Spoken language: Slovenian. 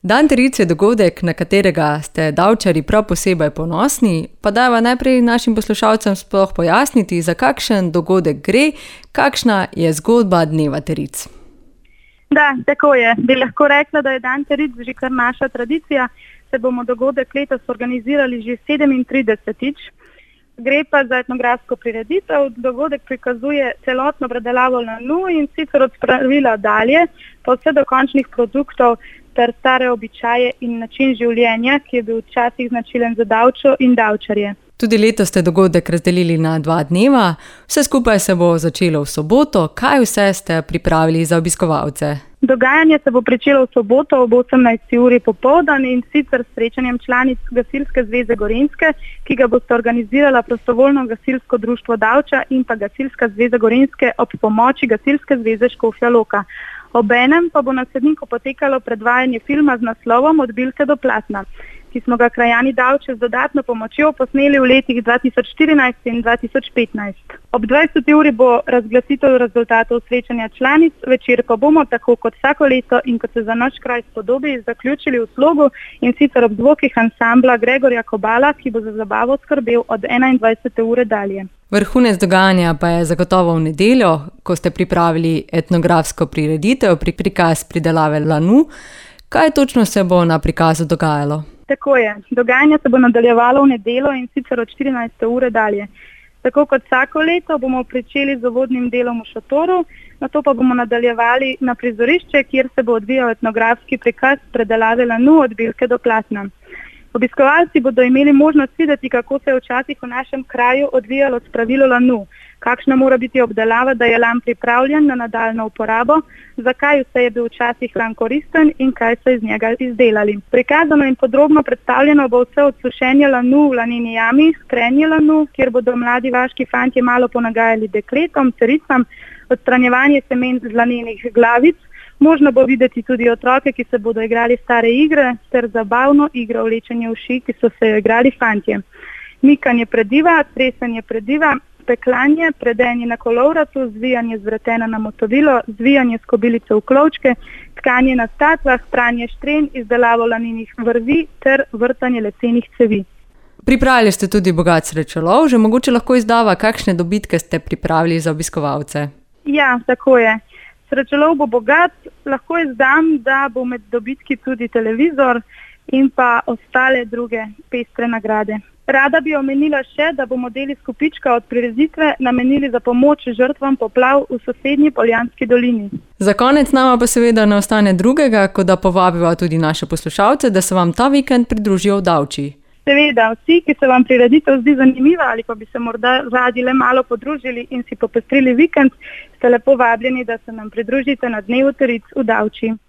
Dan Teric je dogodek, na katerega ste davčarji prav posebej ponosni, pa dajva najprej našim poslušalcem sploh pojasniti, za kakšen dogodek gre, kakšna je zgodba Dneva Teric. Da, tako je. Bi lahko rekla, da je Dan Teric že kar naša tradicija, se bomo dogodek letos organizirali že 37-tič. Gre pa za etnografsko prireditev. Dogodek prikazuje celotno predelavo lanu in sicer od pravila dalje, pa vse do končnih produktov ter stare običaje in način življenja, ki je bil včasih značilen za davčo in davčarje. Tudi letos ste dogodek razdelili na 2 dneva, vse skupaj se bo začelo v soboto. Kaj vse ste pripravili za obiskovalce? Dogajanje se bo pričelo v soboto ob 18. uri popoldan in sicer s srečanjem članic Gasilske zveze Gorenjske, ki ga boste organizirala Prostovoljno gasilsko društvo Davča in pa Gasilska zveza Gorenjske ob pomoči Gasilske zveze Škofja Loka. Obenem pa bo na Sedniku potekalo predvajanje filma z naslovom Od bilke do platna, ki smo ga krajani Davče z dodatno pomočjo posneli v letih 2014 in 2015. Ob 20. uri bo razglasitev rezultatov srečanja članic, večer pa bomo, tako kot vsako leto in kot se za naš kraj spodobi, zaključili v slogu in sicer ob zvokih ansambla Gregorja Kobala, ki bo za zabavo skrbel od 21. ure dalje. Vrhunec dogajanja pa je zagotovo v nedeljo, ko ste pripravili etnografsko prireditev, prikaz pridelave lanu. Kaj točno se bo na prikazu dogajalo? Tako je. Dogajanje se bo nadaljevalo v nedeljo in sicer od 14. ure dalje. Tako kot vsako leto bomo pričeli z uvodnim delom v šotoru, nato pa bomo nadaljevali na prizorišče, kjer se bo odvijal etnografski prikaz predelave lanu od bilke do platna. Obiskovalci bodo imeli možnost videti, kako se je včasih v našem kraju odvijalo spravilo lanu, kakšna mora biti obdelava, da je lan pripravljen na nadaljno uporabo, zakaj vse je bil včasih lan koristen in kaj so iz njega izdelali. Prikazano in podrobno predstavljeno bo vse od sušenja lanu v laneni jami, skrenje lanu, kjer bodo mladi vaški fantje malo ponagajali dekletom, cericam, odstranjevanje semen z lanenih glavic. Možno bo videti tudi otroke, ki se bodo igrali stare igre, ter zabavno igro vlečenja uši, ki so se igrali fantje. Mikanje prediva, tresanje prediva, peklanje, predenje na kolovratu, zvijanje z vretena na motovilo, zvijanje skobilice v klovčke, tkanje na statvah, pranje štren, izdelavo lanenih vrvi ter vrtanje lesenih cevi. Pripravili ste tudi bogat srečolov, že mogoče lahko izdava, kakšne dobitke ste pripravili za obiskovalce? Ja, tako je. Srečolov bo bogat, lahko izdam, da bo med dobitki tudi televizor in pa ostale druge pestre nagrade. Rada bi omenila še, da bomo del iz kupička od prireditve namenili za pomoč žrtvam poplav v sosednji Poljanski dolini. Za konec nama pa seveda ne ostane drugega, kot da povabiva tudi naše poslušalce, da se vam ta vikend pridružijo v Davči. Seveda, vsi, ki se vam prireditev zdi zanimiva ali pa bi se morda radi le malo podružili in si popestrili vikend, ste lepo vabljeni, da se nam pridružite na Dnevu Teric v Davči.